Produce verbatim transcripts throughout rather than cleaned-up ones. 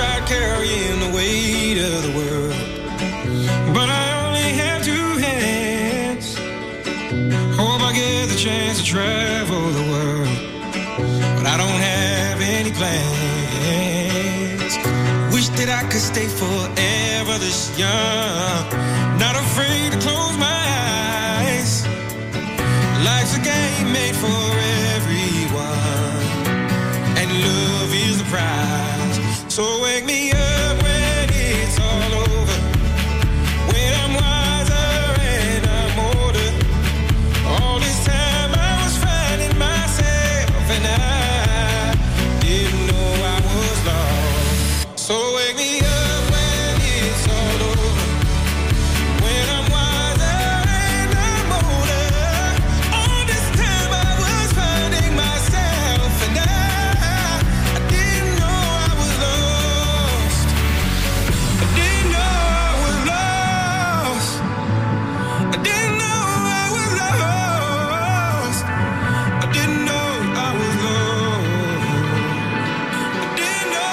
tried carrying the weight of the world, but I only have two hands. Hope I get the chance to travel the world, but I don't have any plans. Wish that I could stay forever this young, not afraid to close my eyes. Life's a game made for everyone, and love is the prize. So wake me up when it's all over, when I'm wiser and I'm older. All this time I was finding myself, and I didn't know I was lost. So wake me up when it's all over, when I'm wiser and I'm older. All this time I was finding myself, and I, I didn't know I was lost. I didn't know I was lost. I didn't know I was lost. I didn't know I was lost. I didn't know.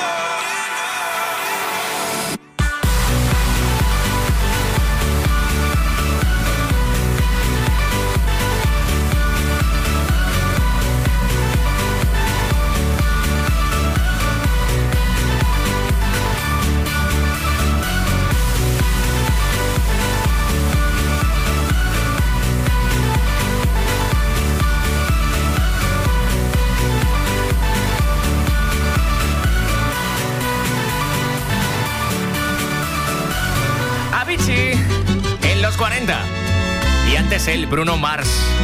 Avicii en los cuarenta. Y antes él, Bruno Mars.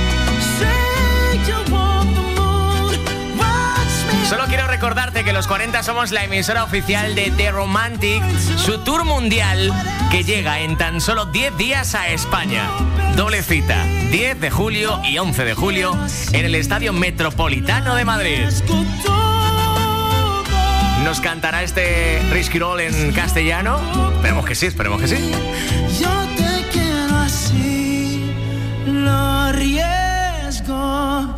Solo quiero recordarte que los cuarenta somos la emisora oficial de The Romantic, su tour mundial que llega en tan solo diez días a España. Doble cita, diez de julio y once de julio en el Estadio Metropolitano de Madrid. ¿Nos cantará este Risky Roll en castellano? Esperemos que sí, esperemos que sí. Yo te quiero así, lo arriesgo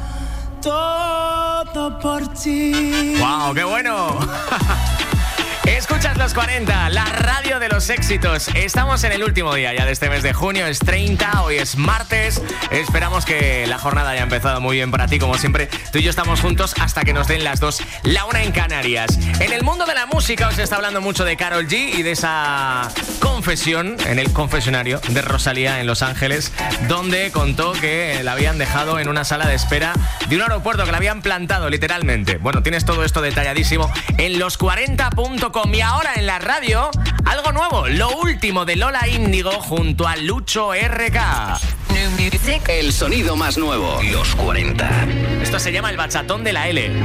todo por ti. ¡Wow, qué bueno! Escuchas los cuarenta, la radio de los éxitos. Estamos en el último día ya de este mes de junio, es treinta, hoy es martes. Esperamos que la jornada haya empezado muy bien para ti, como siempre. Tú y yo estamos juntos hasta que nos den las dos, la una en Canarias. En el mundo de la música os está hablando mucho de Karol G y de esa confesión en el confesionario de Rosalía en Los Ángeles, donde contó que la habían dejado en una sala de espera de un aeropuerto, que la habían plantado literalmente. Bueno, tienes todo esto detalladísimo en los cuarenta punto com. Y ahora en la radio, algo nuevo, lo último de Lola Índigo junto a Lucho R K. El sonido más nuevo, los cuarenta. Esto se llama el bachatón de la L.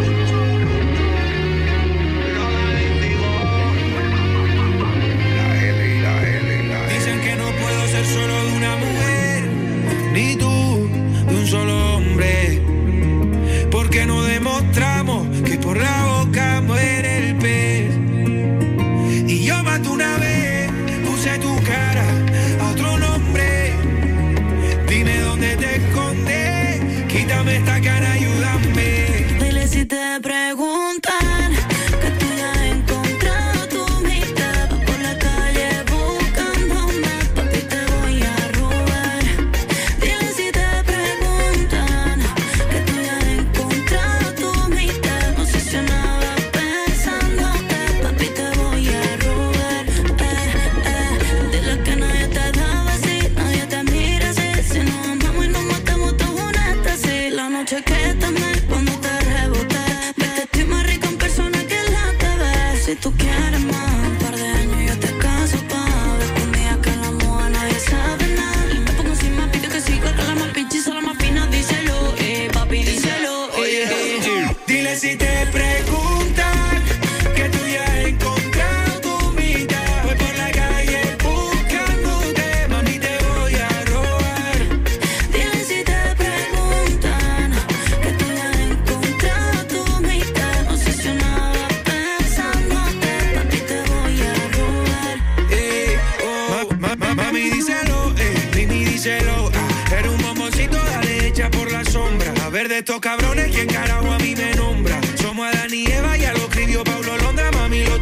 Dicen que no puedo ser solo de una mujer, ni tú de un solo hombre, porque no demostramos que por la boca muere el pez. Y yo maté una vez, puse tu cara a otro nombre. Dime dónde te escondes, quítame esta cara, ayúdame. Dile si te preguntan que tú ya has encontrado tu mitad. Vas por la calle buscándome, papi te voy a robar. Dile si te preguntan que tú ya has encontrado tu mitad. No sé si nada pensándote, papi te voy a robar. Eh, eh. Dile que nadie te da así, nadie te mira así. Si nos amamos y nos matamos todos juntos así. La noche que te amé cuando te reboté, vete, estoy más rico en persona que en la T V. Si tú quieres más, un par de años yo te caso pa' ver que un día que la moda nadie sabe nada. Me pongo encima, pide que siga, que la más pinchiza, la más fina, díselo, eh, papi, díselo, eh. Dile si te preguntan que tú ya has encontrado tu mitad. Voy por la calle buscándote, mami te voy a robar. Dile si te preguntan que tú ya has encontrado tu mitad. No sé si nada pensándote, papi te voy a robar. Eh, oh, ma- ma- mami díselo, eh, Trini díselo. Ah, eres un bomboncito, dale hecha por la sombra. A ver de estos cabrones, ¿quién carajo a mí me nombra? Somos Adán y Eva, ya lo escribió Pablo Londra. Mami, lo tuyo es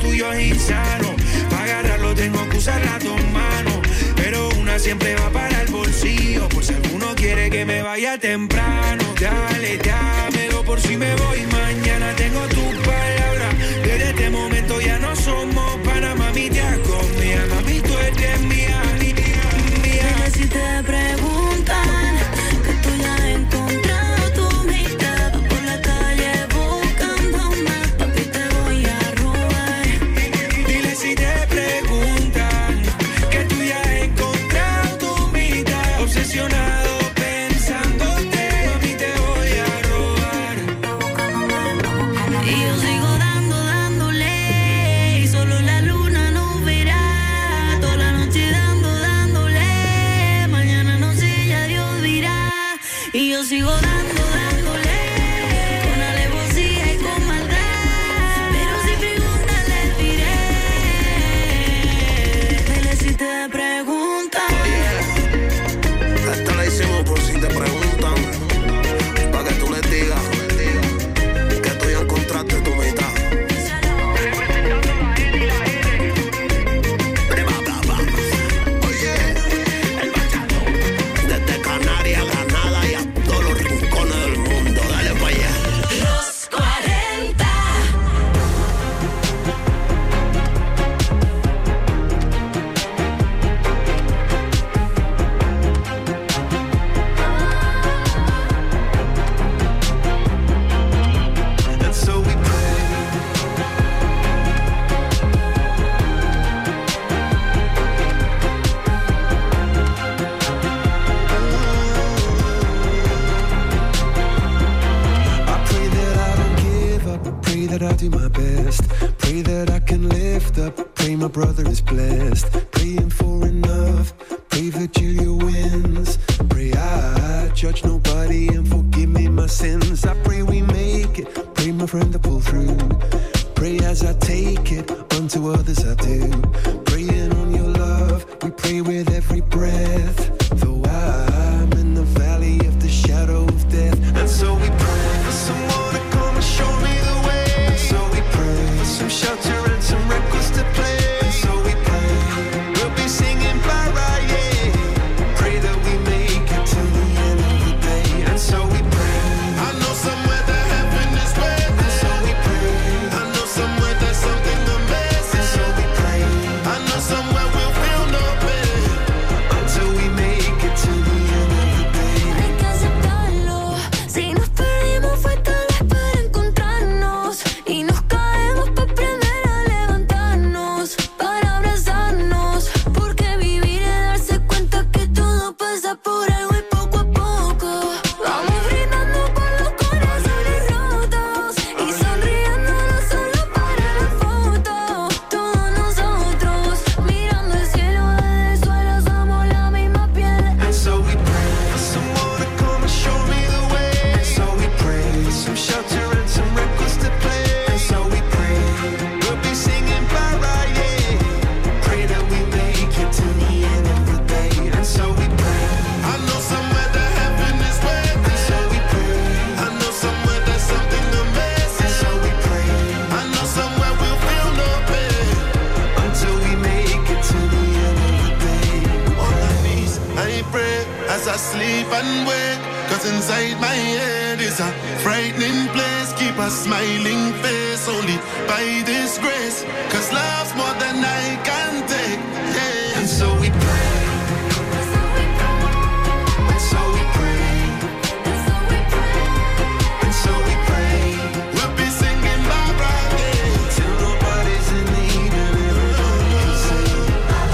vivir sano. Para agarrarlo tengo que usar las dos manos, pero una siempre va para el bolsillo, por si alguno quiere que me vaya temprano. Dale, dámelo por si me voy mañana. Tengo tu palabra, desde este momento ya no somos pana. Mami, te conmigo, mami, tú eres mía, mía, mía. Dile si te preguntan que tú ya has encontrado tu mitad. Vas por la calle buscando más, papi, te voy a robar. Dile si te preguntan que tú ya has encontrado tu mitad. Obsesionado pensándote, mami, te voy a robar. Y yo sigo dando, dándole, y solo la luna nos verá. Toda la noche dando, dándole, mañana no sé, ya Dios dirá. Y yo sigo dando, dándole, con alevosía y con maldad. Pero si preguntan les diré, dile si te preguntan. Esta la hicimos por si te preguntan, pa' que tú les digas que tú ya encontraste tu mitad. Oye, el bachado, desde Canarias, Granada y a todos los rincones del mundo, dale pa' allá. Los cuarenta. And so we pray. I pray that I don't give up. I pray that I do my best. Pray that I can lift up. Pray my brother is blessed. Praying for enough. Pray Virgilia wins. Pray I judge nobody and forgive me my sins. I pray we make it. Pray my friend to pull through. Pray as I take it, unto others I do. Praying on your love, we pray with every breath. Though I'm in the valley of the shadow of death. And so we pray for someone to come and show me the way. And so we pray for some shelter and some records to play. And so we pray, we'll be singing Mariah. Pray that we make it to the end of the day. And so we pray, I know somewhere that heaven is waiting. And so we pray, I know somewhere there's something amazing. And so we pray, I know somewhere we'll feel no pain until we make it to the end of the day. Hay que aceptarlo. Si nos perdimos fue tal vez para encontrarnos. Y nos caemos para aprender a levantarnos, para abrazarnos. Porque vivir es darse cuenta que todo pasa por algo y poco a poco vamos brindando con los corazones rotos y sonriendo no solo para la foto. Todos nosotros mirando el cielo desde el suelo somos la misma piel. And so we pray for someone to come and show me the way. And so we pray for some shelter and some records to play. And so we pray, we'll be singing Mariah. Pray that we make it to the end of the day. And so we pray, I know somewhere that heaven is waiting. And so we pray, I know somewhere there's something amazing. And so we pray, I know somewhere we'll feel no pain until we make it to the end of the day. On my knees, I pray as I sleep and wake. Cause inside my head is a frightening place. Keep a smiling face only by this grace. Cause love's more than I can take. Yeah. And so we pray. And so we pray. And so we pray. We'll be singing Mariah till nobody's in need and everybody can sing.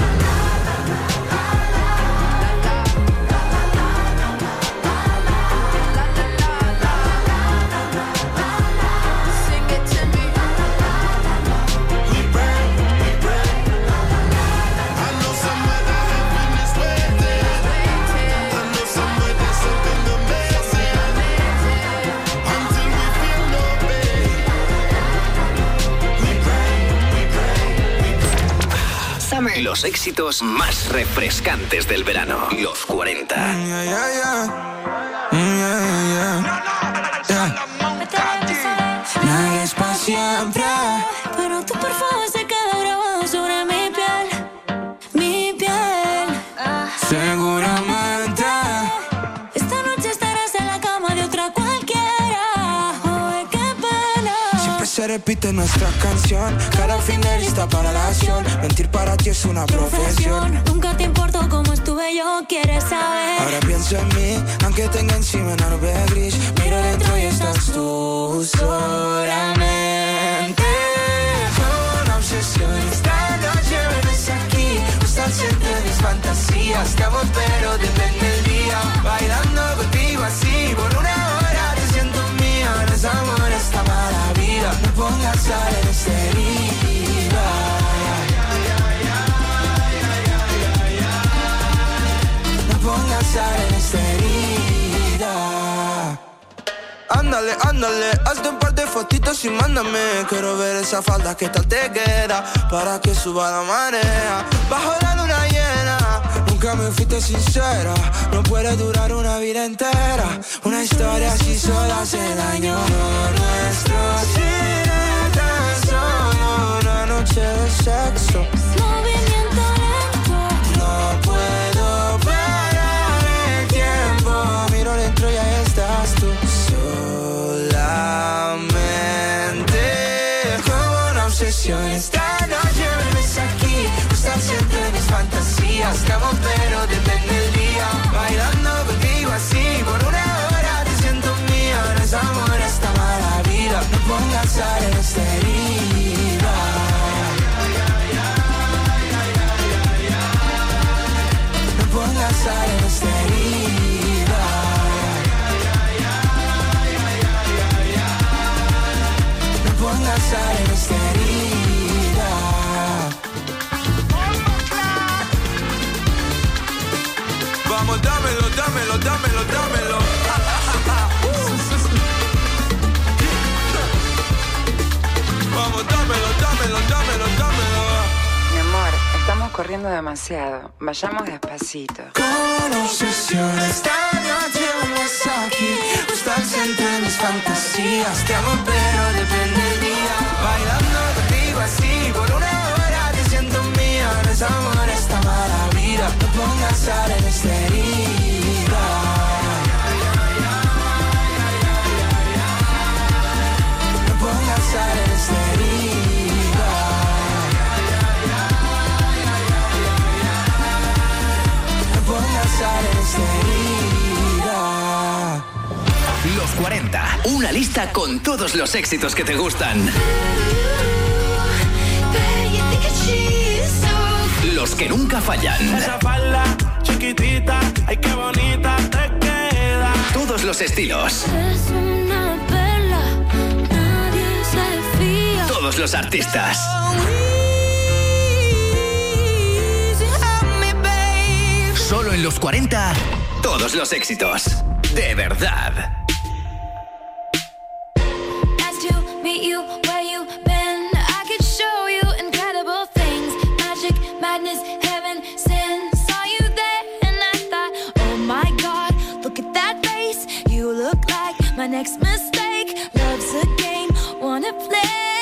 Sing it to me. We pray, we pray. I know somewhere that heaven is waiting. I know somewhere there's something amazing. Until we feel no pain. We pray, we pray, we pray. Summer. Los éxitos más refrescantes del verano. Los cuarenta. Yeah, yeah, yeah. Mm, yeah, yeah, yeah. Yeah. Nadie es para siempre. Pero tu perfume se queda grabado repite nuestra canción. Cada fin de lista para la acción. Mentir para ti es una profesión. Nunca te importó cómo estuve yo, quieres saber. Ahora pienso en mí, aunque tenga encima una nube gris. Miro dentro y estás tú solamente. Con una obsesión, esta noche vienes aquí. Estás siempre en mis fantasías. Te amo pero depende del día. Bailando contigo así, por una hora te siento mía. No es amor esta mala vida. No pongas sal en esta herida. No pongas sal en esta herida. Ándale, ándale, hazte un par de fotitos y mándame. Quiero ver esa falda, qué tal te queda, para que suba la marea. Bajo la luna llena, nunca me fuiste sincera. No puede durar una vida entera. Una historia así sola hace daño. No nuestro será tan solo una noche de sexo. Movimiento lento. No puedo parar el tiempo. Miro dentro y ahí estás tú. Solamente como una obsesión. Esta noche vienes aquí. Estás siempre en mis fantasías. Te amo pero depende del día. Bailando contigo así. Por una hora te siento mía. No es amor esta mala vida. No pongas sal en esta herida. No pongas sal en esta herida. No pongas sal en esta herida. Vamos, dámelo, dámelo, dámelo, dámelo. Vamos, dámelo, dámelo, dámelo, dámelo. Mi amor, estamos corriendo demasiado. Vayamos despacito. Con obsesión esta noche vienes aquí. Estás siempre en mis fantasías. Te amo pero depende del día. Bailando contigo así. Por una hora te siento mía. No es amor esta mala vida. No pongas sal en esta herida. No pongas sal en esta herida. No pongas sal en esta herida. Los cuarenta, una lista con todos los éxitos que te gustan. Los que nunca fallan. Esa falda chiquitita, ay qué bonita te queda. Todos los estilos. Es una perla, nadie se fía. Todos los artistas. Solo en los cuarenta, todos los éxitos. De verdad. Nice to meet you, where you been? I could show you incredible things. Magic, madness, heaven, sin. Saw you there and I thought, oh my God, look at that face. You look like my next mistake. Love's a game, wanna play.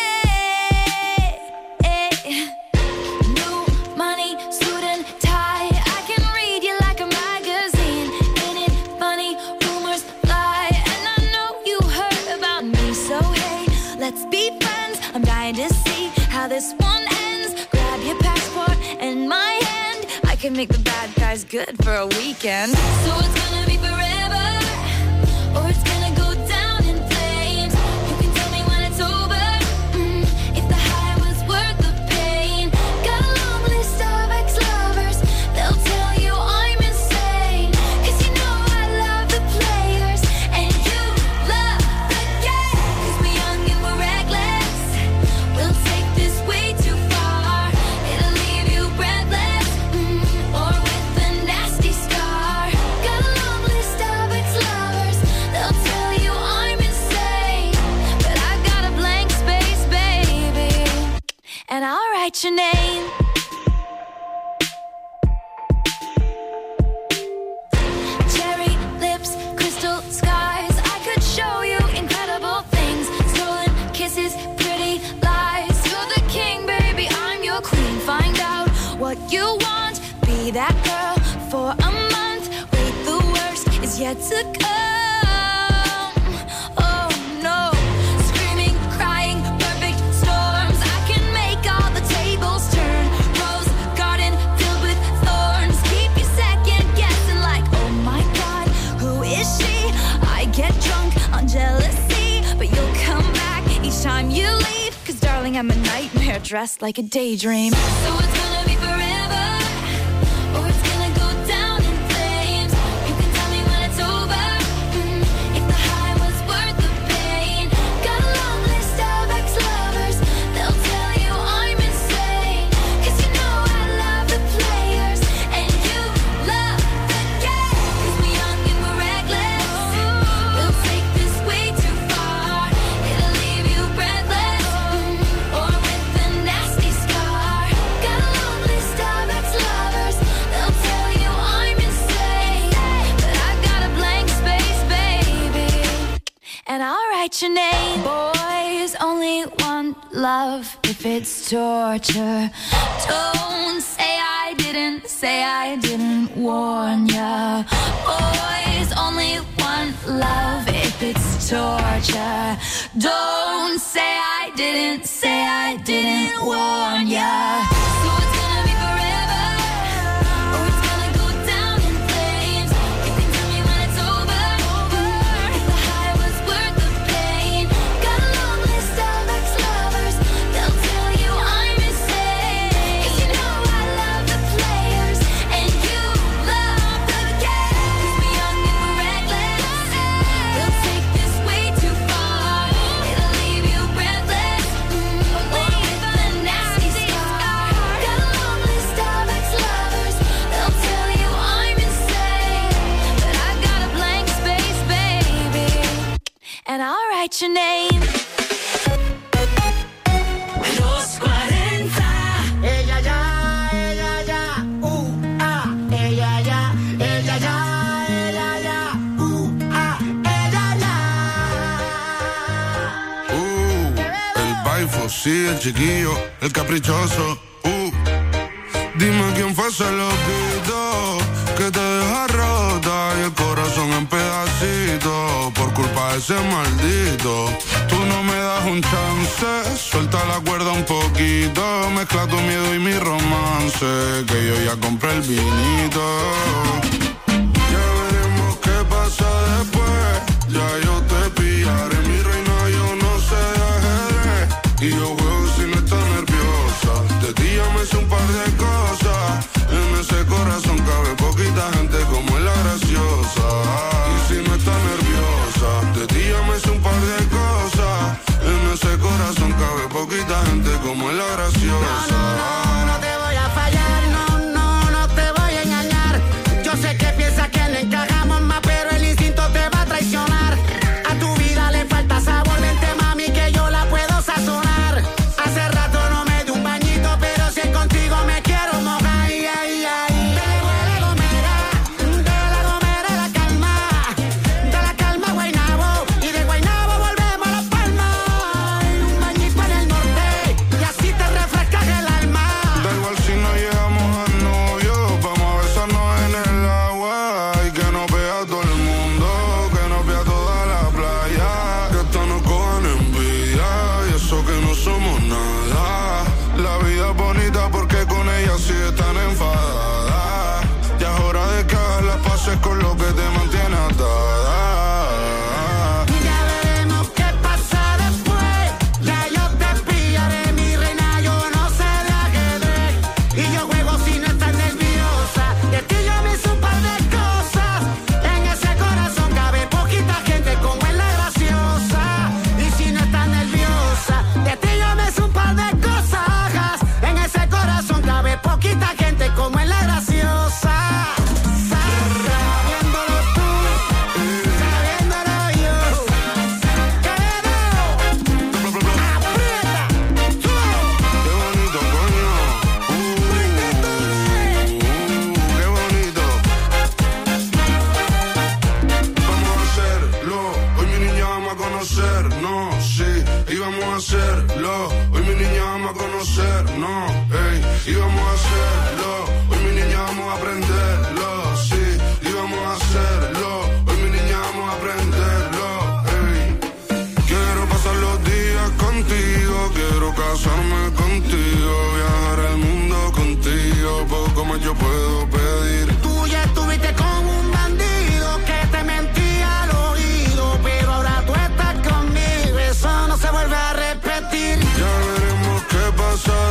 New money, suit and tie. I can read you like a magazine. Ain't it funny? Rumors fly, and I know you heard about me. So hey, let's be friends. I'm dying to see how this one ends. Grab your passport and my hand. I can make the bad guys good for a weekend. So it's gonna be forever, or it's gonna go down in flames. You can tell me when it's over, mm, if the high was worth the pain. Got a long list of ex-lovers, they'll tell you I'm insane. Cause you know I love the players, and you love the game. Cause we're young and we're reckless, we'll take this way too far. It'll leave you breathless, mm, or with a nasty scar. Got a long list of ex-lovers, they'll tell you I'm insane. But I got a blank space, baby, and I'll write your name. Cherry lips, crystal skies. I could show you incredible things. Stolen kisses, pretty lies. You're the king, baby, I'm your queen. Find out what you want. Be that girl for a month. Wait, the worst is yet to come. Oh no, screaming, crying, perfect dressed like a daydream. So it's gonna be forever, or it's gonna go down in flames. You can tell me when it's over, mm, if the high was worth the pain. Got a long list of ex-lovers, they'll tell you I'm insane. Cause you know I love the players, and you love the game. Cause we're young and we're reckless, we'll take this way too far. It'll leave you breathless, mm, or with a nasty scar. Got a long list of ex-lovers, they'll tell you I'm insane. But I got a blank space, baby, and I'll write your name. Boys only want love if it's torture. Don't say I didn't, say I didn't warn ya. Boys only want love if it's torture. Don't say I didn't, say I didn't warn ya. So it's gonna be forever, or it's gonna go down in flames. You can tell me when it's over, if the high was worth the pain. Got a long list of ex-lovers, they'll tell you I'm insane. Cause you know I love the players, and you love the game. Cause we're young and we're reckless, we'll take this way too far. It'll leave you breathless, mm, or with a nasty scar. Got a long list of ex-lovers, they'll tell you I'm insane. But I got a blank space, baby, and I'll write your name. Los cuarenta. Ella ya, ella ya, uh, ah, ella ya, ella ya, ella ya, uh, ah, ella ya. Uh, el baifo, sí, el chiquillo, el caprichoso. Uh, dime quién fue ese loquito que te deja rota y el corazón en pedacitos por culpa de ese maldito. Tú no me das un chance, suelta la cuerda un poquito, mezcla tu miedo y mi romance, que yo ya compré el vinito. Ya veremos qué pasa después, ya yo te pillaré, mi reina, yo no sé de ajedrez, y yo juego si no estás nerviosa, de ti ya me sé un par de cosas, en ese corazón cabe poquita gente como es la graciosa, y si no estás nerviosa, de ti ya me sé un par de cosas, en ese corazón cabe poquita gente como es la graciosa. No, no, no, no te voy a fallar, no, no, no te voy a engañar. Yo sé que piensas que no encajamos más, pero el instinto te va a traicionar. A tu vida le falta sabor, vente mami que yo la puedo sazonar. Hace rato no me di un bañito, pero si es contigo me quiero mojar. Ay, ay, ay. De la gomera, de la gomera la calma, de la calma Guaynabo, y de Guaynabo volvemos a Las Palmas. Un bañito en el norte, y así te refrescas el alma. Da igual si no llegamos a novio, vamos a besarnos en el agua y que nos vea todo el mundo, que nos vea toda la playa, que esto nos cojan envidia y eso que no somos nada. La vida es bonita porque con ella sí están enfadadas. Ya es hora de que hagas las paces con lo que te mantiene atada. Ya veremos qué pasa después, ya yo te pillaré, mi reina, yo no sé de ajedrez, y yo juego si no estás nerviosa, de ti yo me hice un par de cosas, en ese corazón cabe poquita gente como es la graciosa, y si no estás nerviosa, de ti yo me hice un par de cosas, en ese corazón cabe poquita gente como es la graciosa. Sabiéndolo tú, sabiéndolo yo, quedo, aprieta, tú. Qué bonito, coño. Uh, qué bonito. Vamos a hacerlo. Hoy mi niña vamos a conocernos, sí. Y vamos a hacerlo. Hoy mi niña vamos a conocernos, ey. Y vamos a hacerlo. Hoy mi niña vamos a aprenderlo, sí. Y vamos a hacerlo. Hoy mi niña vamos a aprenderlo, ey. Quiero pasar los días contigo, quiero casarme contigo, viajar el mundo contigo, poco más yo puedo pedir. Tú ya estuviste con un bandido que te mentía al oído, pero ahora tú estás conmigo, eso no se vuelve a repetir. Ya veremos qué pasa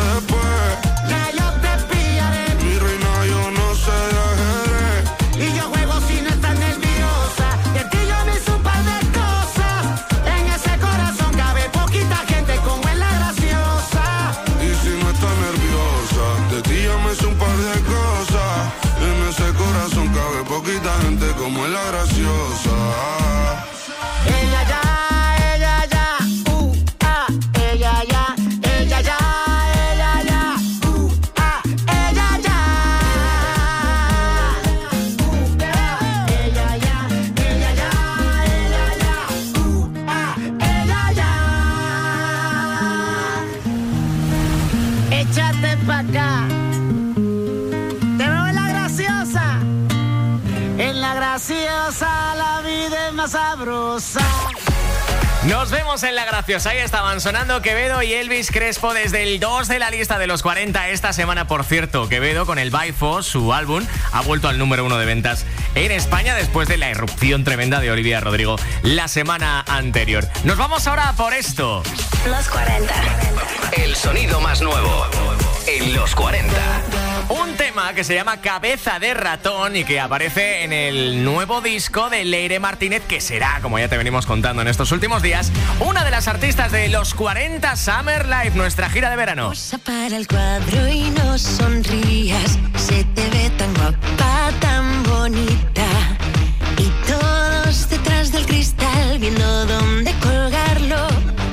graciosa, la vida es más sabrosa. Nos vemos en La Graciosa. Ahí estaban sonando Quevedo y Elvis Crespo desde el dos de la lista de los cuarenta esta semana. Por cierto, Quevedo con el Baifo, su álbum, ha vuelto al número uno de ventas en España después de la irrupción tremenda de Olivia Rodrigo la semana anterior. Nos vamos ahora por esto. Los cuarenta. El sonido más nuevo en los cuarenta. Un tema que se llama Cabeza de Ratón y que aparece en el nuevo disco de Leire Martínez, que será, como ya te venimos contando en estos últimos días, una de las artistas de los cuarenta Summer Live, nuestra gira de verano. Posa para el cuadro y no sonrías, se te ve tan guapa, tan bonita, y todos detrás del cristal viendo dónde colgarlo.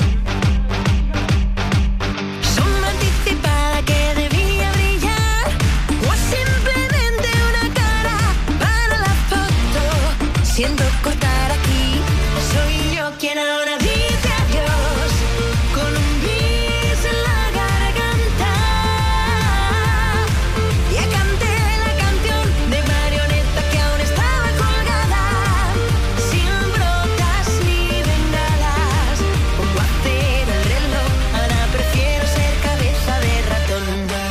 Sombra anticipada que debía brillar, o simplemente una cara para la foto. Siento cortar aquí, soy yo quien ahora dice adiós, con un bis en la garganta. Ya canté la canción de marioneta que aún estaba colgada, sin brotas ni bengalas. Pongo a cero el reloj, ahora prefiero ser cabeza de ratón.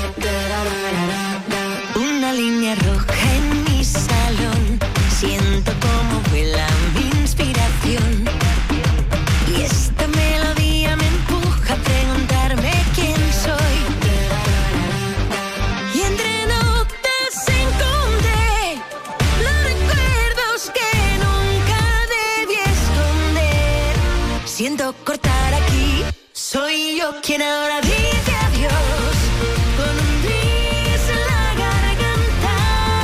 Una línea roja en mi salón, siento como vuela mi inspiración. Y esta melodía me empuja a preguntarme quién soy. Y entre notas encontré los recuerdos que nunca debí esconder. Siento cortar aquí, soy yo quien ahora dice adiós, con un bis en la garganta.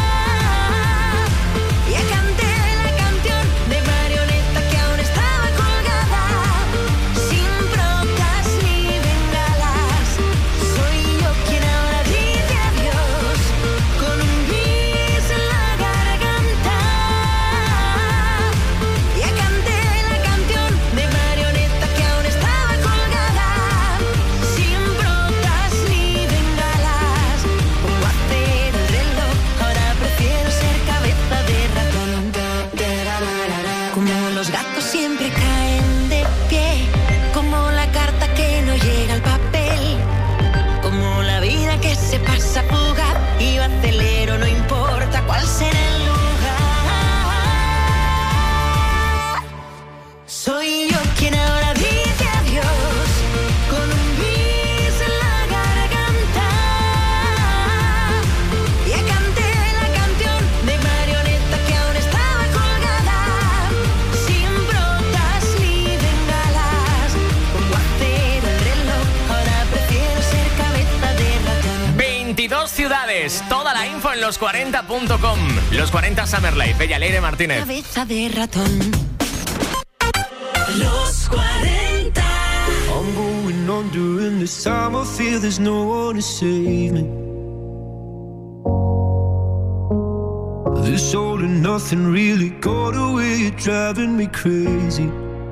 Ya canté la canción de marioneta que aún estaba colgada, sin brotas ni bengalas. Soy yo quien ahora dice adiós, con un bis en la garganta. Ya canté la canción de marioneta que aún estaba colgada, sin brotas ni bengalas. Pongo a cero el reloj, ahora prefiero ser cabeza de ratón. Como los gatos siempre caen de pie, como la carta que no llega al papel, como la vida que se pasa fugaz y yo acelero, no importa cuál será el lugar. Soy yo quien ahora dice adiós, con un bis en la garganta. Ya canté la canción de marioneta que aún estaba colgada, sin brotas ni bengalas. Pongo a cero el reloj, ahora prefiero ser cabeza de ratón. veintidós ciudades, toda la info en los cuarenta punto com. Los cuarenta Summer Live, ella Leire Martínez. Cabeza de ratón. Los cuarenta. I'm going under and this time I feel there's no one to save me. This all and nothing really got away, you're driving me crazy.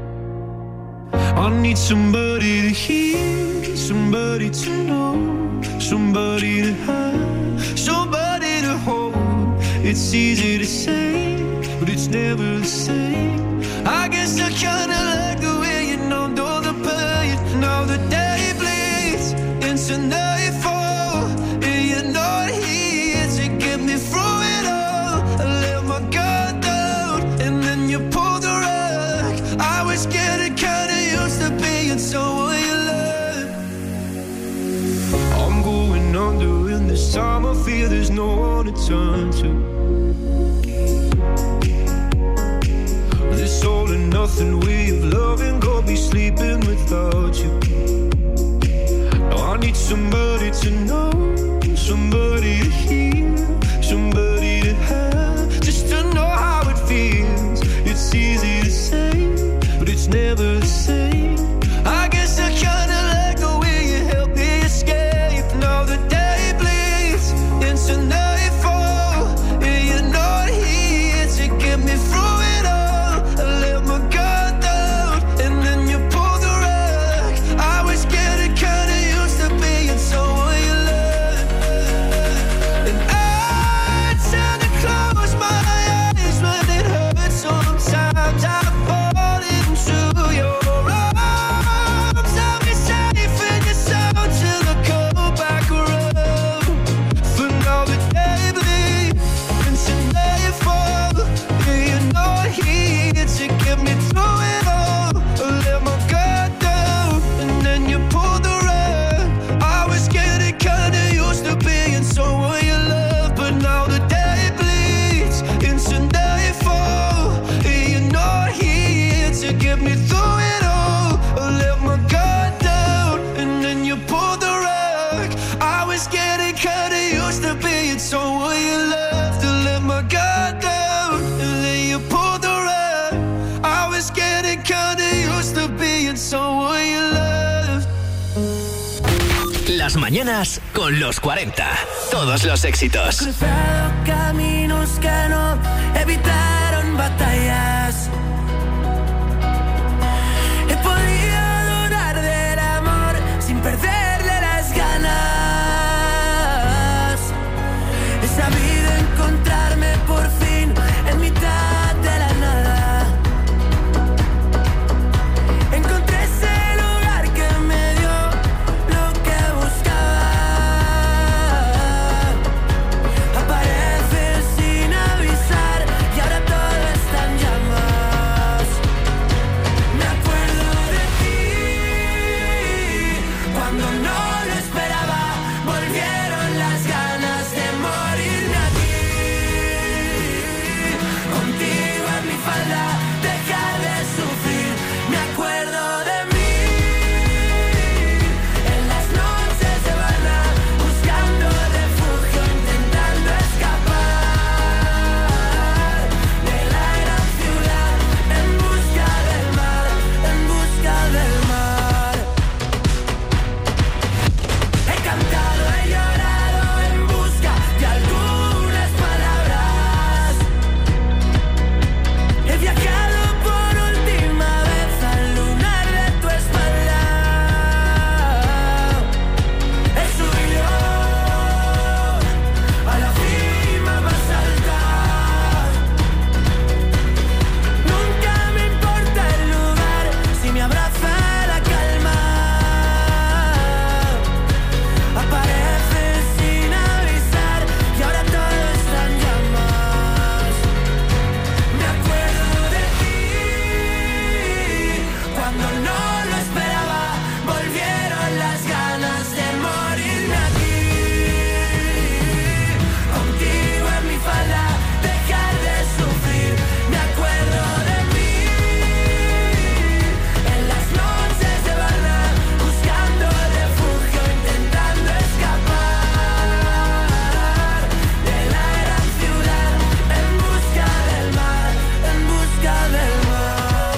I need somebody to hear, somebody to know, somebody to have, somebody to hold. It's easy to say, but it's never the same. I guess I kinda like the way you numbed all the pain. Now the day bleeds into nightfall, and you're not here to get me through it all. I let my guard down, and then you pulled the rug. I was getting kinda used to being someone you love. I'm going under, and this time I feel there's no one to turn to. This all and nothing way of loving, got me sleeping without you. Now I need somebody to know, somebody to hear, somebody to have, just to know how it feels. It's easy to say, but it's never the same. I guess I kinda like the way you help me escape. Now the day bleeds into nightfall, and you're not here to get me through it all. I let my guard down, and then you pulled the rug. I was getting kinda used to being someone you love. tus mañanas con los cuarenta. Todos los éxitos. He cruzado caminos que no evitaron batallas. He podido dudar del amor sin perderle las ganas. He sabido encontrarme por fin en mitad de la nada. Encontré ese lugar que me dio lo que buscaba. Apareces sin avisar y ahora todo está en llamas. Me acuerdo de ti cuando no lo esperaba. Volvieron las ganas de morirme aquí. Contigo en mi falda, dejar de sufrir. Me acuerdo de mí en las noches de Habana, buscando refugio, intentando escapar de la gran ciudad, en busca del mar, en busca del mar. He cantado, he llorado en busca de algunas palabras. He viajado por última vez al lunar de tu espalda. He subido a la cima más alta. Nunca me importa el lugar si me abraza la calma. Apareces sin avisar y ahora todo está en llamas. Me acuerdo de ti cuando no lo esperaba. Volvieron las ganas de morirme aquí. Contigo en mi falda, dejar de sufrir. Me acuerdo de mí en las noches de Habana, buscando refugio, intentando escapar de la gran ciudad, en busca del mar, en busca del mar.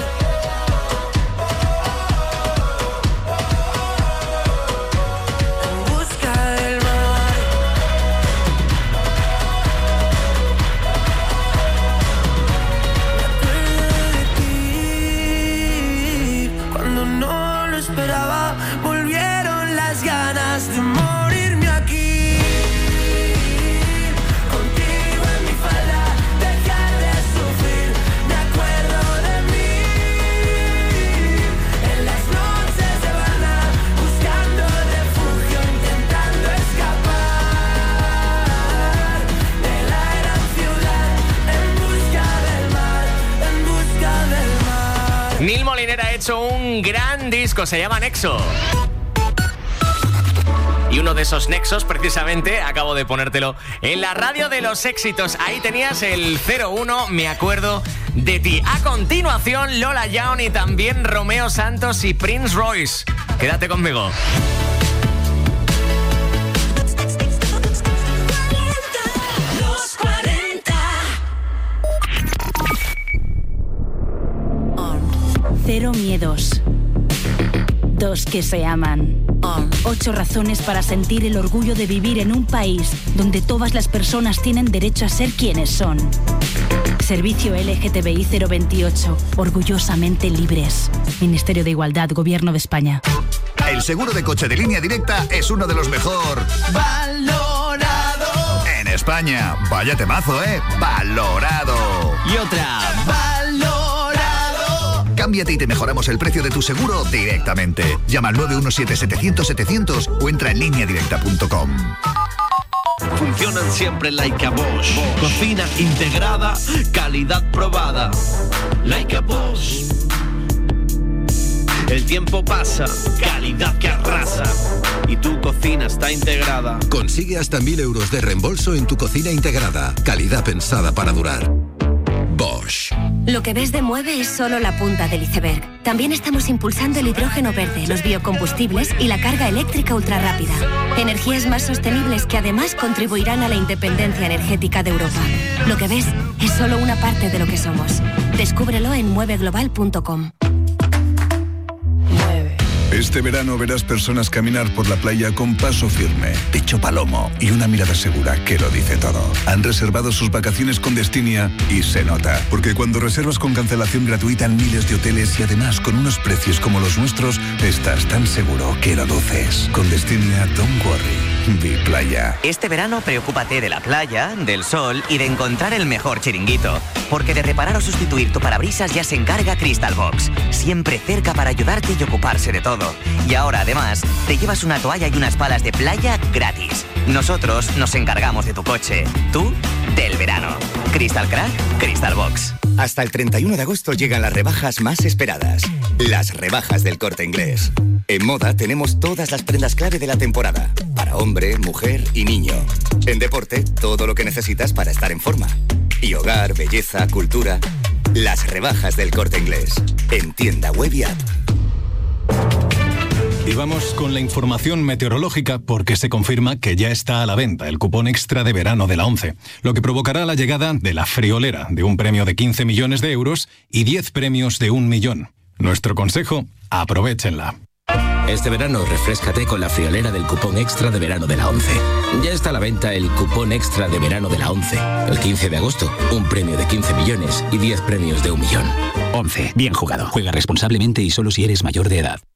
En busca del mar. Me acuerdo de ti cuando no lo esperaba. Volvieron las ganas de morirme aquí. Contigo en mi falda, dejar de sufrir. Me acuerdo de mí en las noches de Habana, buscando refugio, intentando escapar de la gran ciudad, en busca del mar, en busca del mar. Neil Moliner ha hecho un gran disco, se llama Nexo. Y uno de esos nexos, precisamente, acabo de ponértelo en la radio de los éxitos. Ahí tenías el cero uno, me acuerdo de ti. A continuación, Lola Young y también Romeo Santos y Prince Royce. Quédate conmigo. Los cuarenta. Cero miedos. Dos que se aman. Ocho razones para sentir el orgullo de vivir en un país donde todas las personas tienen derecho a ser quienes son. Servicio L G T B I cero veintiocho. Orgullosamente libres. Ministerio de Igualdad, Gobierno de España. El seguro de coche de Línea Directa es uno de los mejor Valorado en España. Vaya temazo, ¿eh? Valorado. y otra valorado. Cámbiate y te mejoramos el precio de tu seguro directamente. Llama al nueve uno siete, setecientos, setecientos o entra en línea directa punto com. Funcionan siempre like a Bosch. Cocina integrada, calidad probada. Like a Bosch. El tiempo pasa, calidad que arrasa. Y tu cocina está integrada. Consigue hasta mil euros de reembolso en tu cocina integrada. Calidad pensada para durar. Bosch. Lo que ves de Mueve es solo la punta del iceberg. También estamos impulsando el hidrógeno verde, los biocombustibles y la carga eléctrica ultrarrápida. Energías más sostenibles que además contribuirán a la independencia energética de Europa. Lo que ves es solo una parte de lo que somos. Descúbrelo en mueve global punto com. Este verano verás personas caminar por la playa con paso firme, pecho palomo y una mirada segura que lo dice todo. Han reservado sus vacaciones con Destinia y se nota, porque cuando reservas con cancelación gratuita en miles de hoteles y además con unos precios como los nuestros, estás tan seguro que lo luces. Con Destinia, don't worry, vi playa. Este verano preocúpate de la playa, del sol y de encontrar el mejor chiringuito, porque de reparar o sustituir tu parabrisas ya se encarga Crystal Box, siempre cerca para ayudarte y ocuparse de todo. Y ahora además te llevas una toalla y unas palas de playa gratis. Nosotros nos encargamos de tu coche, tú del verano. Crystal Crack, Crystal Box. Hasta el treinta y uno de agosto llegan las rebajas más esperadas. Las rebajas del Corte Inglés. En moda tenemos todas las prendas clave de la temporada. Para hombre, mujer y niño. En deporte, todo lo que necesitas para estar en forma. Y hogar, belleza, cultura. Las rebajas del Corte Inglés. En tienda web y app. Y vamos con la información meteorológica porque se confirma que ya está a la venta el cupón extra de verano de la ONCE, lo que provocará la llegada de la friolera de un premio de quince millones de euros y diez premios de un millón. Nuestro consejo, aprovéchenla. Este verano refréscate con la friolera del cupón extra de verano de la ONCE. Ya está a la venta el cupón extra de verano de la ONCE. El quince de agosto, un premio de quince millones y diez premios de un millón. ONCE, bien jugado. Juega responsablemente y solo si eres mayor de edad.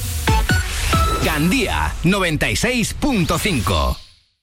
Gandía noventa y seis punto cinco.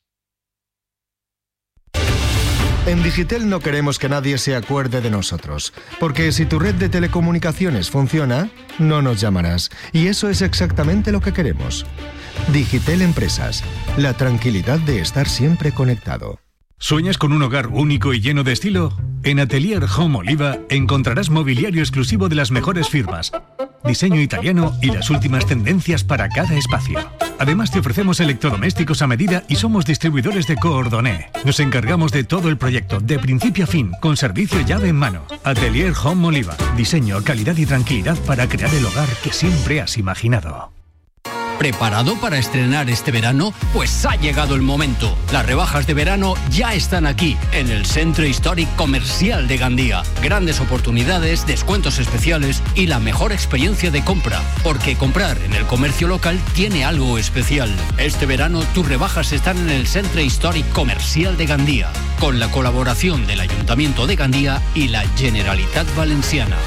En Digitel no queremos que nadie se acuerde de nosotros, porque si tu red de telecomunicaciones funciona, no nos llamarás. Y eso es exactamente lo que queremos. Digitel Empresas, la tranquilidad de estar siempre conectado. ¿Sueñas con un hogar único y lleno de estilo? En Atelier Home Oliva encontrarás mobiliario exclusivo de las mejores firmas, diseño italiano y las últimas tendencias para cada espacio. Además te ofrecemos electrodomésticos a medida y somos distribuidores de Coordonné. Nos encargamos de todo el proyecto, de principio a fin, con servicio llave en mano. Atelier Home Oliva. Diseño, calidad y tranquilidad para crear el hogar que siempre has imaginado. ¿Preparado para estrenar este verano? Pues ha llegado el momento. Las rebajas de verano ya están aquí, en el Centro Históric Comercial de Gandía. Grandes oportunidades, descuentos especiales y la mejor experiencia de compra. Porque comprar en el comercio local tiene algo especial. Este verano tus rebajas están en el Centro Históric Comercial de Gandía, con la colaboración del Ayuntamiento de Gandía y la Generalitat Valenciana.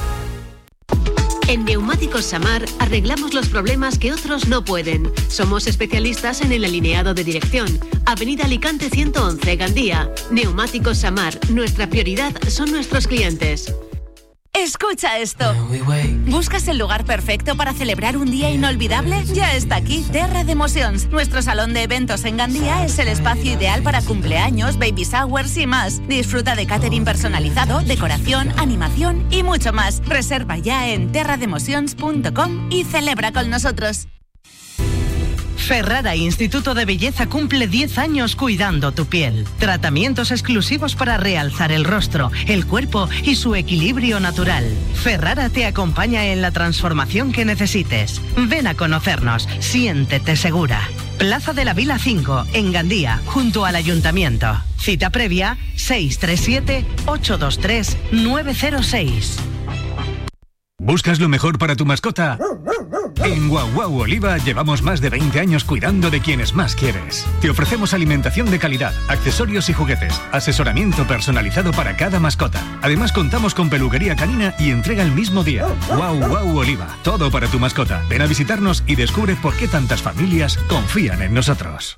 En Neumáticos Samar arreglamos los problemas que otros no pueden. Somos especialistas en el alineado de dirección. Avenida Alicante ciento once, Gandía. Neumáticos Samar. Nuestra prioridad son nuestros clientes. Escucha esto. ¿Buscas el lugar perfecto para celebrar un día inolvidable? Ya está aquí, Terra de Emocions. Nuestro salón de eventos en Gandía es el espacio ideal para cumpleaños, baby showers y más. Disfruta de catering personalizado, decoración, animación y mucho más. Reserva ya en terra de emocions punto com y celebra con nosotros. Ferrara Instituto de Belleza cumple diez años cuidando tu piel. Tratamientos exclusivos para realzar el rostro, el cuerpo y su equilibrio natural. Ferrara te acompaña en la transformación que necesites. Ven a conocernos, siéntete segura. Plaza de la Vila cinco, en Gandía, junto al Ayuntamiento. Cita previa seis tres siete, ocho dos tres, nueve cero seis. ¿Buscas lo mejor para tu mascota? En Guau Guau Oliva llevamos más de veinte años cuidando de quienes más quieres. Te ofrecemos alimentación de calidad, accesorios y juguetes, asesoramiento personalizado para cada mascota. Además contamos con peluquería canina y entrega el mismo día. Guau Guau Oliva, todo para tu mascota. Ven a visitarnos y descubre por qué tantas familias confían en nosotros.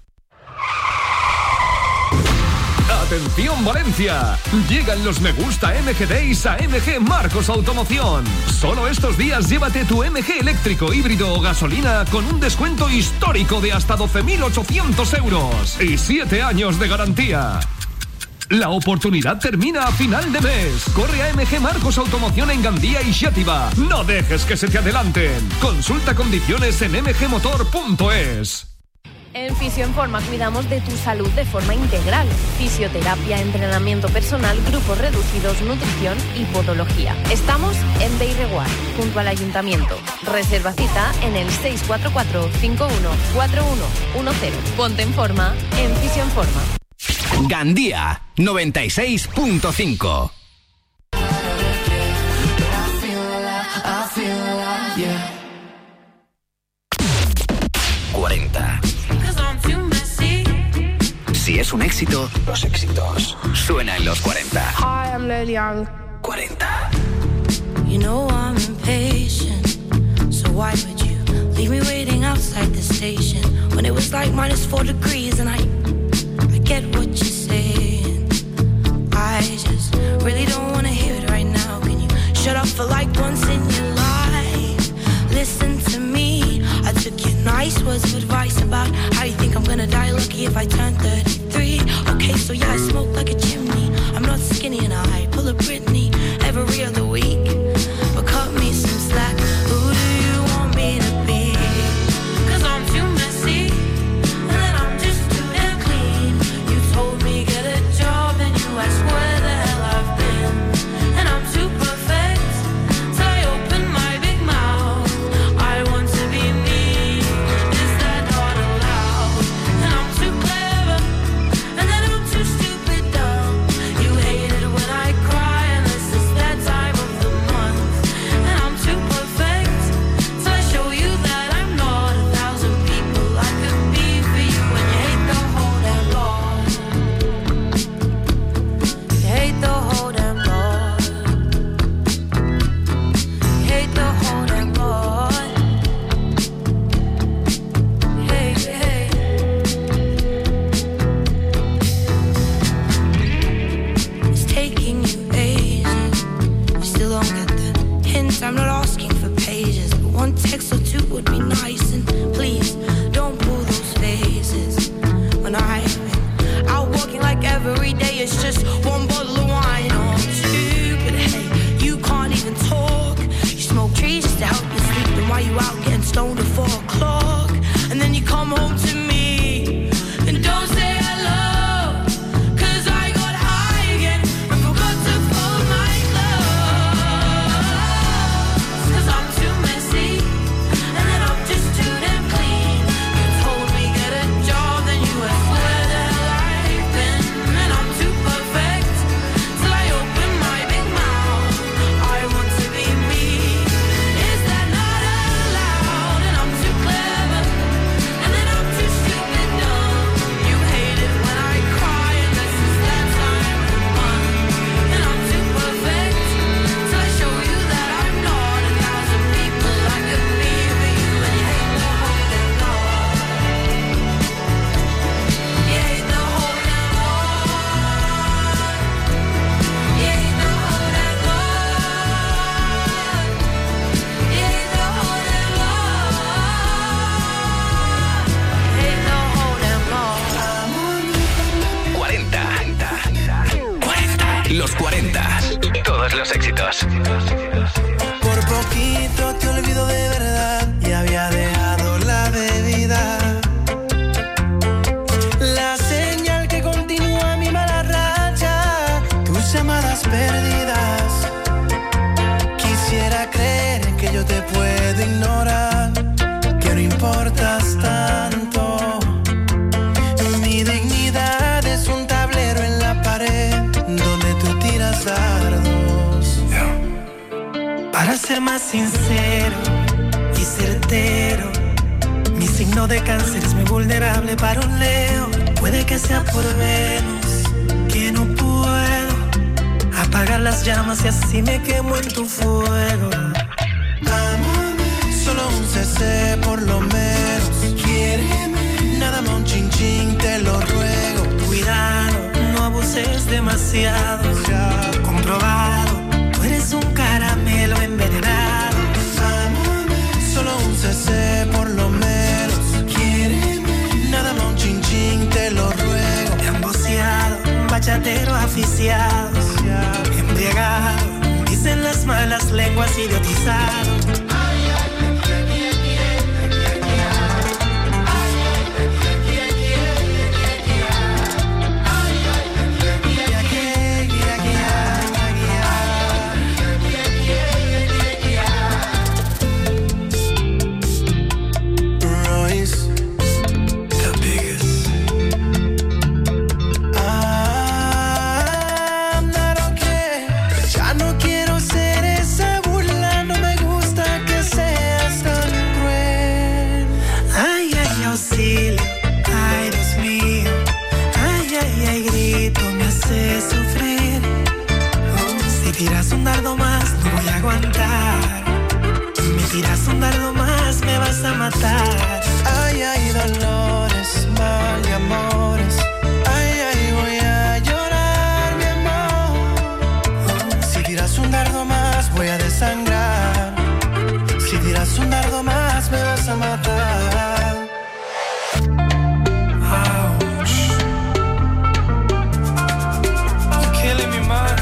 ¡Atención Valencia! Llegan los Me Gusta M G Days a M G Marcos Automoción. Solo estos días llévate tu M G eléctrico, híbrido o gasolina con un descuento histórico de hasta doce mil ochocientos euros y siete años de garantía. La oportunidad termina a final de mes. Corre a M G Marcos Automoción en Gandía y Xàtiva. No dejes que se te adelanten. Consulta condiciones en m g motor punto es. En Fisioenforma cuidamos de tu salud de forma integral. Fisioterapia, entrenamiento personal, grupos reducidos, nutrición y podología. Estamos en Beireguar, junto al Ayuntamiento. Reserva cita en el seis cuatro cuatro, cinco uno, cuatro uno uno cero. Ponte en forma en Fisioenforma. Gandía noventa y seis punto cinco. cuarenta. Si es un éxito, los éxitos suenan en los cuarenta. Hi, I'm Lil Young. cuarenta. You know I'm impatient, so why would you leave me waiting outside the station when it was like minus four degrees and I, I get what you're saying. I just really don't wanna hear it right now. Can you shut up for like once in your life? Listen to me. I took your nice words of advice about how you think I'm gonna die lucky if I turn thirty-three. Okay, so yeah, I smoke like a chimney. I'm not skinny and I pull a Britney every other week. But cut me some slack. Who do you want me to be? Cause I'm too messy and then I'm just too damn clean. You told me get a job and you asked where the hell I've been. And I'm too perfect till I open my big mouth. I want to be me. Is that not allowed? And I'm too clever and then I'm too stupid dumb. You hate it when I cry unless it's that time of the month. And I'm too perfect till I show you that I'm not a thousand people I could be for you. And you hate the whole damn lot. You hate the whole damn lot. You hate the whole damn lot. Hey, hey. It's taking you ages. You still don't get the hint. I'm not asking for pages, but one text or two would be nice. And please don't pull those faces when I've been out walking like every day. It's just one bottle of wine or two. But hey, you can't even talk. You smoke trees just to help you sleep. Then why you out getting stoned at four o'clock? And then you come home to me and don't say hello. Cause I got high again and forgot to fold my clothes. Cause I'm too messy and then I'm just too damn clean. You told me get a job, then you asked where the hell I've been. And I'm too perfect till I open my big mouth. I want to be me. Is that not allowed? And I'm too clever and then I'm too stupid dumb. You hate it when I cry unless it's that time of the month. And I'm too perfect till I show you that I'm not a thousand people I could be for you. And you hate the whole damn lot. You hate the whole damn lot. You hate the whole damn lot. You hate the whole damn lot. You hate the whole damn lot. cuarenta. cuarenta. Los cuarenta. Todos los éxitos. Por poquito te olvido de verdad y había dejado la bebida. La señal que continúa mi mala racha, tus llamadas perdidas. Quisiera creer que yo te puedo ignorar, que no importas tanto. Mi dignidad es un tablero en la pared donde tú tiras dardos. Para ser más sincero y certero, mi signo de cáncer es muy vulnerable para un Leo. Puede que sea por Venus, que no puedo apagar las llamas y así me quemo en tu fuego. Solo un C C por lo menos. Quiéreme, nada más un chin chin, te lo ruego. Cuidado, no abuses demasiado. Comprobado, tú eres un caramelo envenenado. Solo un C C por lo menos. Quiéreme, nada más un chin chin, te lo ruego. Emboceado, bachatero aficiado, embriagado, dicen las malas lenguas, idiotizado. Ya no quiero ser esa burla, no me gusta tiras un dardo más, no voy a aguantar. Si me tiras un dardo más, me vas a matar. Ay, ay, dolores, mal y amores. Ay, ay, voy a llorar, mi amor. Si tiras un dardo más, voy a desangrar. Si tiras un dardo más, me vas a matar. Ouch. You're killing me, man.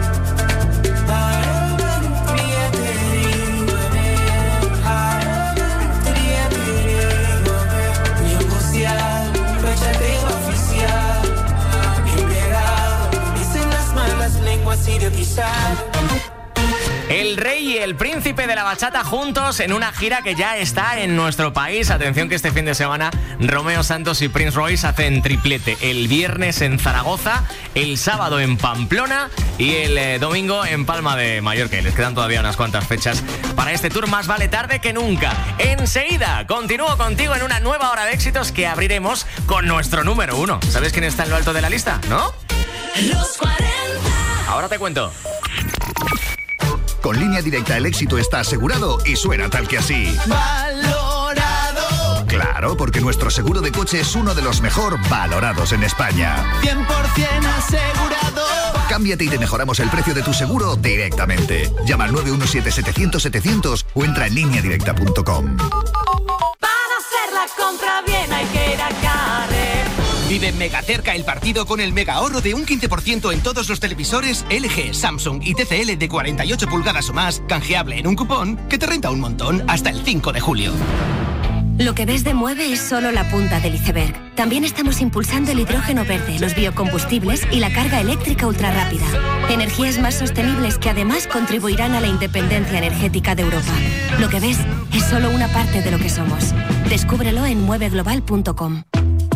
El rey y el príncipe de la bachata juntos en una gira que ya está en nuestro país. Atención que este fin de semana Romeo Santos y Prince Royce hacen triplete. El viernes en Zaragoza, el sábado en Pamplona y el eh, domingo en Palma de Mallorca. Y les quedan todavía unas cuantas fechas para este tour. Más vale tarde que nunca. Enseguida continúo contigo en una nueva hora de éxitos que abriremos con nuestro número uno. ¿Sabes quién está en lo alto de la lista? ¿No? Los cuarenta. Ahora te cuento. Con Línea Directa el éxito está asegurado y suena tal que así. Valorado. Claro, porque nuestro seguro de coche es uno de los mejor valorados en España. cien por ciento asegurado. Cámbiate y te mejoramos el precio de tu seguro directamente. Llama al nueve uno siete, setecientos, setecientos o entra en línea directa punto com. Para hacer la compra bien hay que ir a Carrer. Vive mega cerca el partido con el mega ahorro de un quince por ciento en todos los televisores L G, Samsung y T C L de cuarenta y ocho pulgadas o más, canjeable en un cupón que te renta un montón hasta el cinco de julio. Lo que ves de Mueve es solo la punta del iceberg. También estamos impulsando el hidrógeno verde, los biocombustibles y la carga eléctrica ultrarrápida. Energías más sostenibles que además contribuirán a la independencia energética de Europa. Lo que ves es solo una parte de lo que somos. Descúbrelo en mueve global punto com.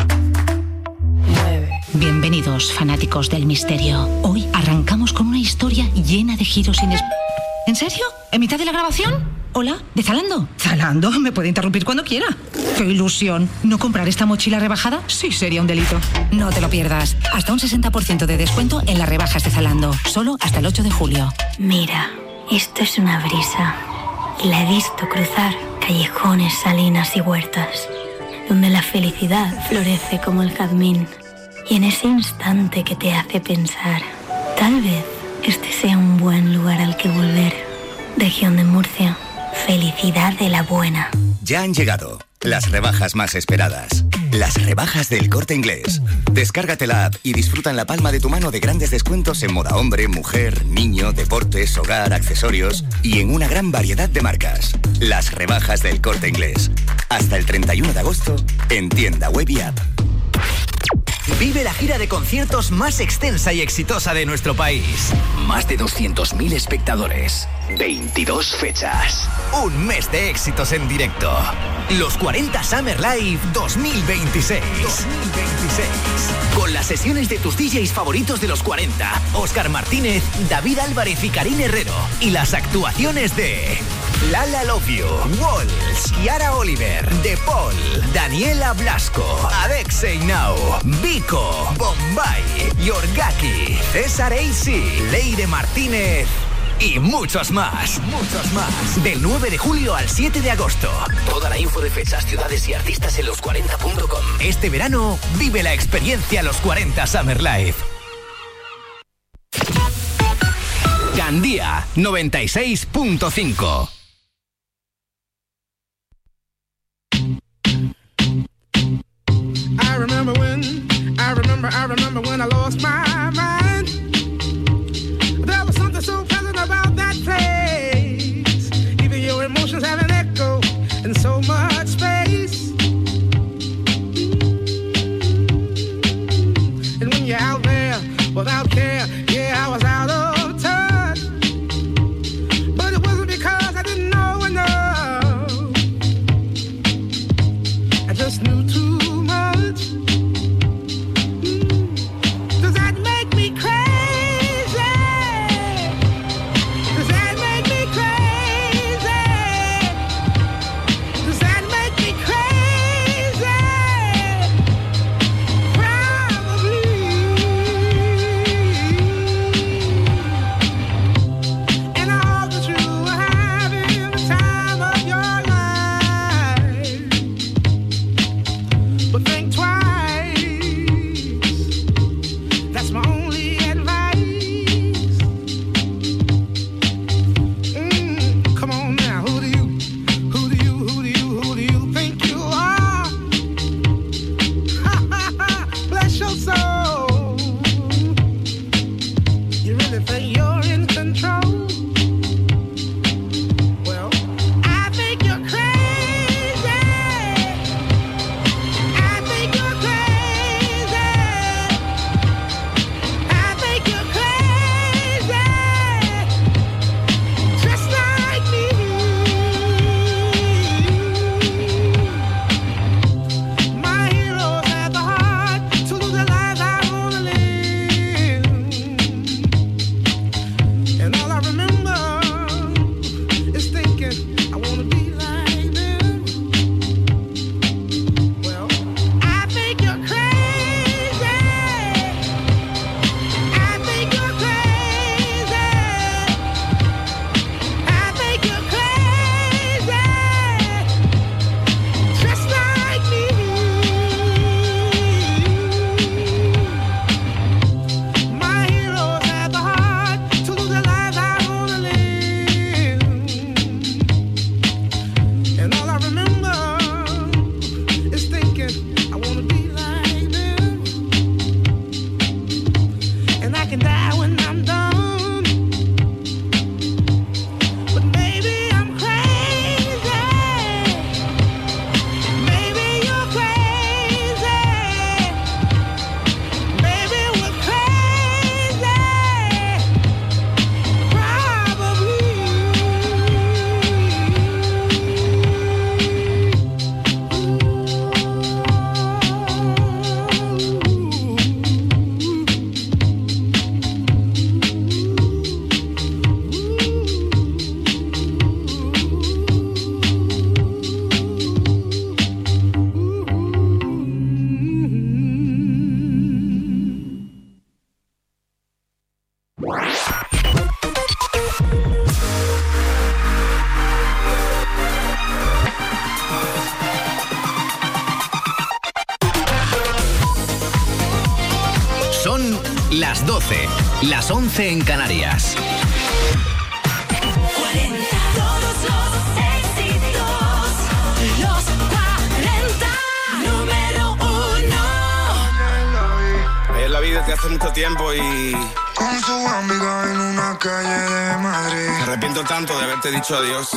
Bienvenidos, fanáticos del misterio. Hoy arrancamos con una historia llena de giros inesperados. ¿En serio? ¿En mitad de la grabación? Hola, ¿de Zalando? Zalando, me puede interrumpir cuando quiera. ¡Qué ilusión! ¿No comprar esta mochila rebajada? Sí, sería un delito. No te lo pierdas. Hasta un sesenta por ciento de descuento en las rebajas de Zalando. Solo hasta el ocho de julio. Mira, esto es una brisa. Y la he visto cruzar callejones, salinas y huertas, donde la felicidad florece como el jazmín. Y en ese instante que te hace pensar, tal vez este sea un buen lugar al que volver. Región de Murcia, felicidad de la buena. Ya han llegado las rebajas más esperadas. Las rebajas del Corte Inglés. Descárgate la app y disfruta en la palma de tu mano de grandes descuentos en moda hombre, mujer, niño, deportes, hogar, accesorios y en una gran variedad de marcas. Las rebajas del Corte Inglés. Hasta el treinta y uno de agosto en tienda web y app. Vive la gira de conciertos más extensa y exitosa de nuestro país. Más de doscientos mil espectadores. veintidós fechas. Un mes de éxitos en directo. Los cuarenta Summer Live dos mil veintiséis. dos mil veintiséis. Con las sesiones de tus D Js favoritos de los cuarenta. Óscar Martínez, David Álvarez y Karin Herrero. Y las actuaciones de Lala Love You, Walls, Kiara Oliver, De Paul, Daniela Blasco, Alexei Now, Vico, Bombay, Yorgaki, César A C, Leire Martínez y muchos más, muchos más. Del nueve de julio al siete de agosto. Toda la info de fechas, ciudades y artistas en los cuarenta punto com. Este verano vive la experiencia Los cuarenta Summer Live. Gandía noventa y seis punto cinco. I remember when, I remember, I remember when I lost my mind. There was something so pleasant about that place. Even your emotions have an echo in so much space. And when you're out there without care, yeah, I was out of touch. But it wasn't because I didn't know enough. I just knew too much. Does that Son las doce, las once en Canarias. La vida desde hace mucho tiempo y... Con su amiga en una calle de Madrid. Me arrepiento tanto de haberte dicho adiós.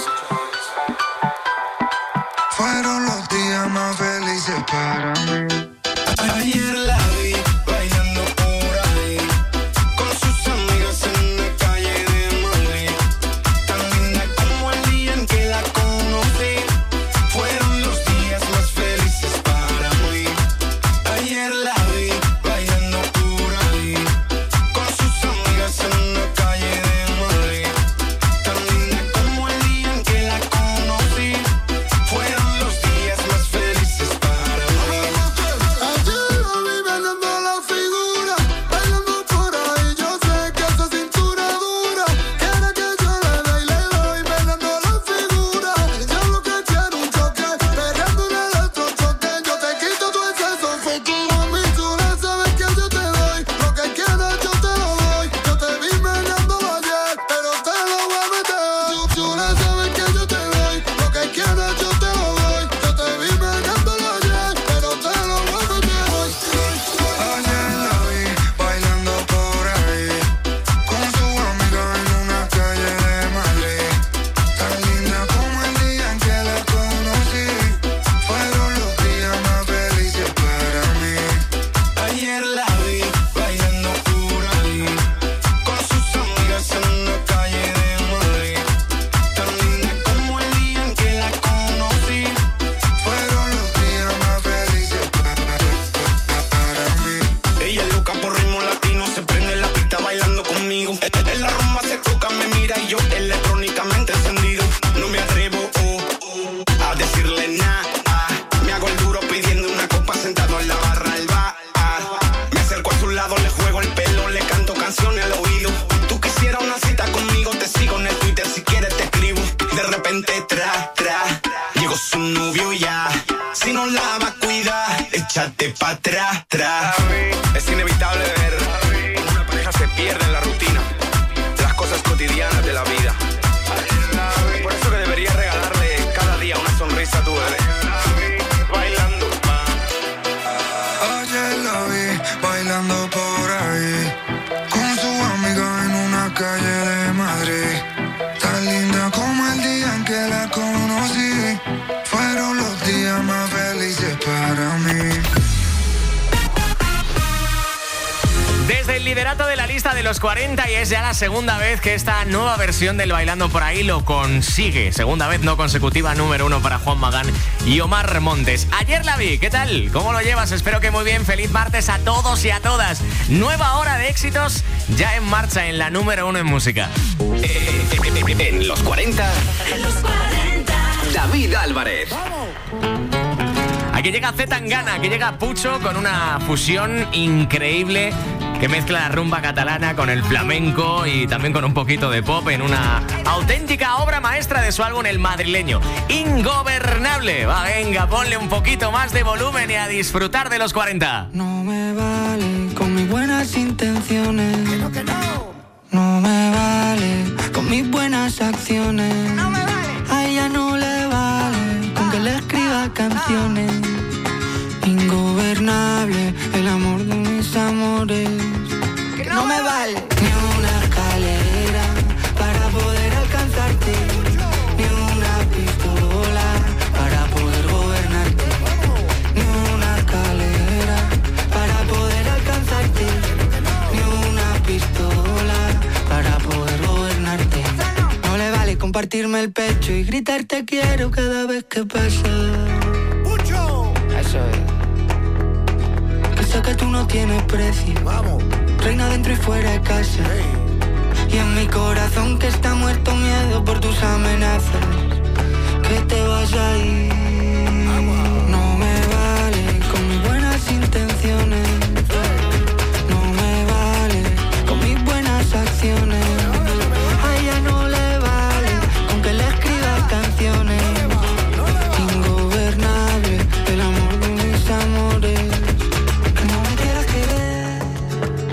Fueron los días más felices para mí. Ayer la vi bailando por ahí con sus amigas en la calle de Madrid. Tan linda como el día en que la conocí. Fueron los días más felices para mí. Ayer la vi bailando por ahí con sus amigas en la calle de Madrid. Tan linda como el día en que la conocí. Fueron los días más felices para mí. Ayer la vi bailando la figura, bailando por ahí. Yo sé que esa cintura dura quiere que yo le dé y le doy, bailando la figura. Yo lo que quiero un choque, pegando un electrochoque. Yo te quito tu exceso, futuro, mi chula. Sabes que yo te doy lo que quieras, yo te lo doy. Yo te vi meneando ayer, pero te lo voy a meter. Chula, sabes que yo te doy lo que quieras, yo te lo doy. Yo te vi meneando ayer, pero te lo voy a meter. Ayer la vi bailando por ahí con su amiga en una calle de Madrid. Tan linda como el día en que la conocí. Fueron los días más felices para mí. Ayer la vi bailando por ahí con sus amigas en la calle de Madrid. Tan linda como el día en que la conocí. Fueron los días más felices para mí. Ella es loca por ritmo latino, se prende en la pista bailando conmigo. En la rumba se toca, me mira y yo electrónicamente encendido. No me atrevo oh, oh, a decirle nada. Me hago el duro pidiendo una copa sentado en la barra del bar. Me acerco a su lado, le juego el pelo, le canto canciones al oído. Tú quisieras una cita conmigo, te sigo en el Twitter, si quieres te escribo. De repente tra, tra, llegó su novio ya. Si no la va a cuidar, échate pa' atrás, tra. Es inevitable ver cómo una pareja se pierde en la rutina, las cosas cotidianas de la vida. Por eso que deberías regalarle cada día una sonrisa a tu bebé. Bailando Ayer la vi bailando por ahí con su amiga en una calle de Madrid. Tan linda como el día en que la conocí. Fueron los días más felices para mí. Desde el liderato de la lista de los cuarenta y es ya la segunda vez que esta nueva versión del Bailando por ahí lo consigue. Segunda vez no consecutiva, número uno para Juan Magán y Omar Montes. Ayer la vi, ¿qué tal? ¿Cómo lo llevas? Espero que muy bien. Feliz martes a todos y a todas. Nueva hora de éxitos ya en marcha en la número uno en música. En los cuarenta, En los cuarenta. David Álvarez. Aquí llega Z Tangana, aquí llega Pucho con una fusión increíble que mezcla la rumba catalana con el flamenco y también con un poquito de pop en una auténtica obra maestra de su álbum El Madrileño. Ingobernable. Va, venga, ponle un poquito más de volumen y a disfrutar de los cuarenta. No me vale con mis buenas intenciones. Que no, que no. No me vale con mis buenas acciones. No me vale. A ella no le vale con que le escriba canciones. Ingobernable, el amor de mis amores. Que no me vale ni una escalera para poder alcanzarte, ni una pistola para poder gobernarte, ni una escalera para poder alcanzarte, ni una pistola para poder gobernarte. No le vale compartirme el pecho y gritar te quiero cada vez que pasa. Eso es. Que sé que tú no tienes precio. Vamos. Reina dentro y fuera de casa. Hey. Y en mi corazón que está muerto miedo por tus amenazas. Que te vas a ir. No me vale con mis buenas intenciones. No me vale con mis buenas acciones. A ella no le vale con que le escribas canciones. Ingobernable, el amor de mis amores. Que no me quieras querer,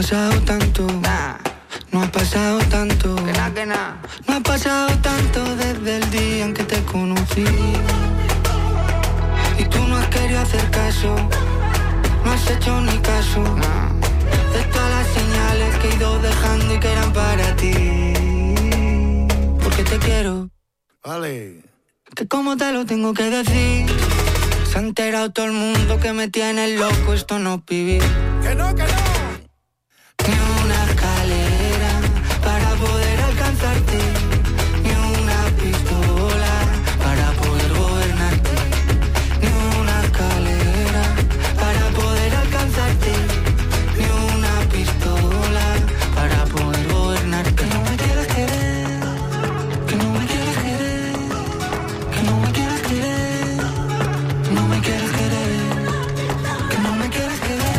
pasado tanto, nah. No ha pasado tanto, que na, que na. No ha pasado tanto desde el día en que te conocí. Y tú no has querido hacer caso, no has hecho ni caso, nah. De todas las señales que he ido dejando y que eran para ti. Porque te quiero. Vale. Que como te lo tengo que decir. Se ha enterado todo el mundo que me tiene loco, esto no es vivir. Que no, que no. Ni una escalera para poder alcanzarte, ni una pistola para poder gobernarte, ni una escalera para poder alcanzarte, ni una pistola para poder gobernarte. Que no me quieras querer, que no me quieras querer, que no me quieras querer, no me quieras querer, que no me quieras querer.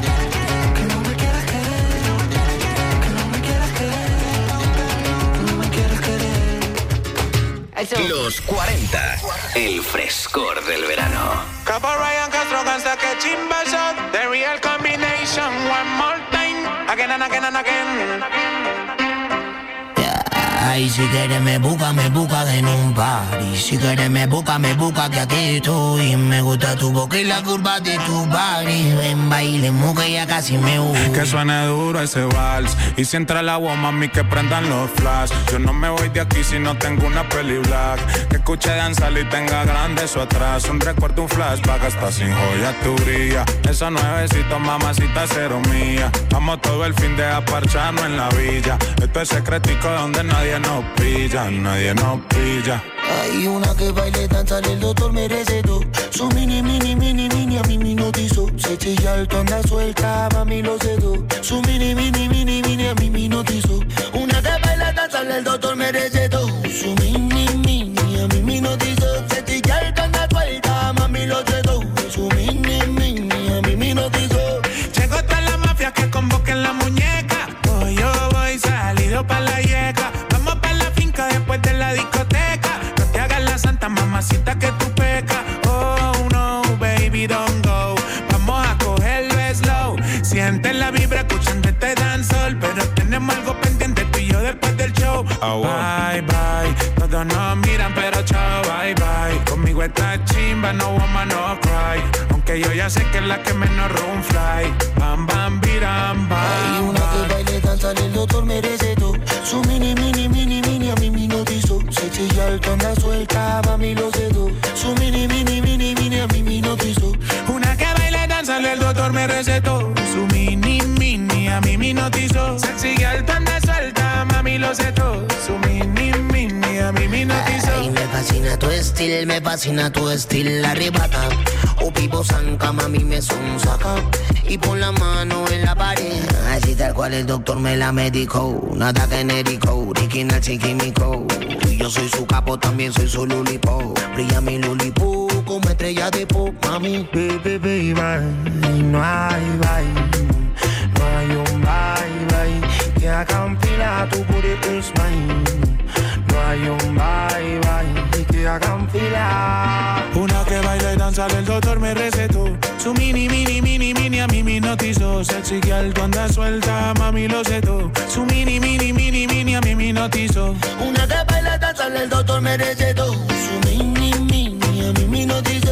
Los cuarenta, el frescor del verano. Capo Ryan Castro cansa que chimba shot. The real combination, one more time. Again and again and again. Ay, si quieres me busca, me busca en un party. Si quieres me busca, me busca que aquí estoy. Me gusta tu boca y la curva de tu body. Ven, bailemos que ya casi me voy. Que suene duro ese vals. Y si entra el agua, mami, que prendan los flash. Yo no me voy de aquí si no tengo una peli black. Que escuche danzar y tenga grande eso atrás. Un recuerdo, un flashback, hasta sin joya tu brilla. Esa nuevecita, mamacita, cero mía. Vamos todo el fin de aparcharnos en la villa. Esto es secretico donde nadie nos pilla, nadie nos pilla. Hay una que baile, danza, el doctor me recetó. Su mini, mini, mini, mini, a mí me notizó. Se chilla alto, anda suelta, mami lo sedó. Su mini, mini, mini, mini, a mí me notizó. Una que baila, danza, el doctor me recetó. Su mini, mini, a mí me notizó. Se chilla alto, anda suelta, mami lo sedó. Su mini, mini, a mí me notizó. Llegó toda la mafia que convoquen la muñeca. Voy yo voy salido pa' la yeca. Vamos pa' la finca después de la discoteca. No te hagas la santa mamacita que tú pecas. Oh no, baby, don't go. Vamos a cogerlo slow. Siente la vibra escuchando este dancehall. Pero tenemos algo pendiente tú y yo después del show. Oh, wow. Bye, bye. Todos nos miran pero chao, bye, bye. Conmigo está chimba, no woman, no cry. Aunque yo ya sé que es la que menos room fly. Bam, bam, biram, bam. Hay una que baile, danza, el doctor me recetó. Su mini, mini, mini, mini, a mí me notizó. Se chilla alto, anda suelta, mami lo sedó. Su mini, mini, mini, mini, a mí me notizó. Una que baile, danza, el doctor me recetó. Su mini, mini, a mí me notizó. Se chilla alto, anda suelta, mami lo sedó. Su mini, mini, a mí me notizó. Ay, me fascina tu estilo, me fascina tu estilo, arrebata. O pipo zanca, mami me son saca. Y pon la mano en la pared. Así tal cual el doctor me la medicó. Nada genérico, original sin químico. Y yo soy su capo, también soy su lulipo. Brilla mi lulipo como estrella de pop, mami. Baby, baby, bye. No hay bye. No hay un bye, bye. Que hagan fila, tu booty is mine. No hay un bye, bye. Que hagan fila. Una que baila y danza, el doctor me recetó. Su mini, mini, mini, mini, a mí me notizó. Sexy que alto anda suelta, mami lo setó. Su mini, mini, mini, mini, a mí me notizó. Una que baila, danza, el doctor me recetó. Su mini, mini, a mí me notizó.